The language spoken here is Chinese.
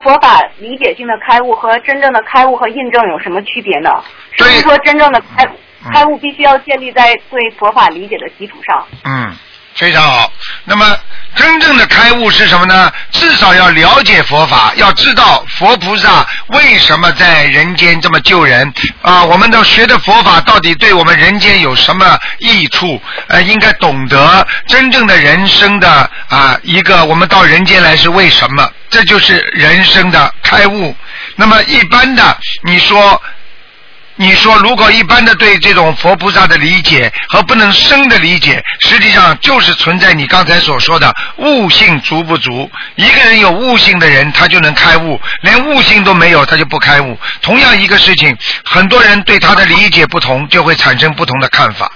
佛法理解性的开悟和真正的开悟和印证有什么区别呢？是不是说真正的开悟必须要建立在对佛法理解的基础上？ 非常好。那么真正的开悟是什么呢？至少要了解佛法，要知道佛菩萨为什么在人间这么救人啊！我们都学的佛法到底对我们人间有什么益处？应该懂得真正的人生的一个我们到人间来是为什么？这就是人生的开悟。那么一般的你说如果一般的对这种佛菩萨的理解和不能生的理解，实际上就是存在你刚才所说的悟性足不足。一个人有悟性的人他就能开悟，连悟性都没有他就不开悟。同样一个事情，很多人对他的理解不同，就会产生不同的看法。